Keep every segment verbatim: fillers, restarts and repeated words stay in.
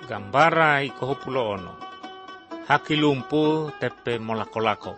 gambara iko pulo ono. Haki lumpu tepe molako-lako.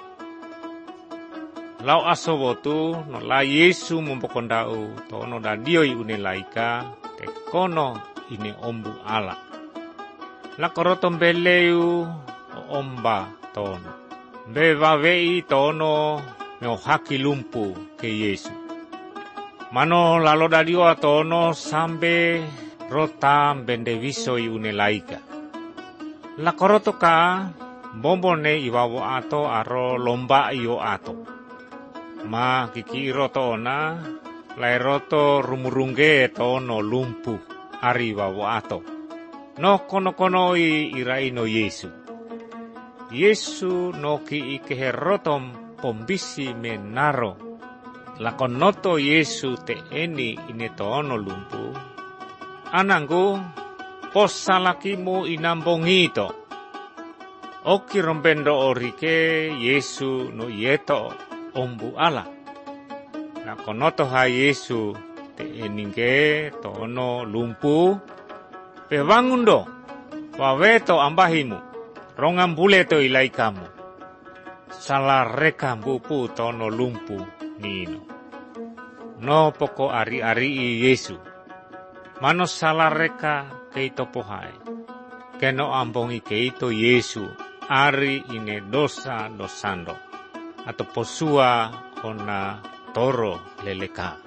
Lau aso botu no la Yesu mumpokondau to no dadioi une laika te kono ine ombu ala. La korotom beleu omba tono. Beva vei tono meo haki lumpu ke Yesu. Mano lalo dadio atono sambe rotam bende visoi une laika. La koroto ka bombone iwawo ato aro lomba iyo ato. Ma kiki roto ona lai roto rumurungge tono lumpu ari wawo ato. No kono-kono i irai no Yesu. Yesu no ki ike rotom pombisi menaro. Lakon noto Yesu te eni ine tono lumpu. Anangku posalakimu inambongito. Oki rombendo orike Yesu no yeto ombu ala. Lakon noto ha Yesu te eningke tono lumpu. Pewangundo waweto ambahimu. Rongambule to ilai kamu. Salah reka bupu tono lumpu nino. No poko ari-ari Yesu. Mano salah reka keito pohai. Keno ambongi keito Yesu ari ine dosa dosando. Atau posua ona toro leleka.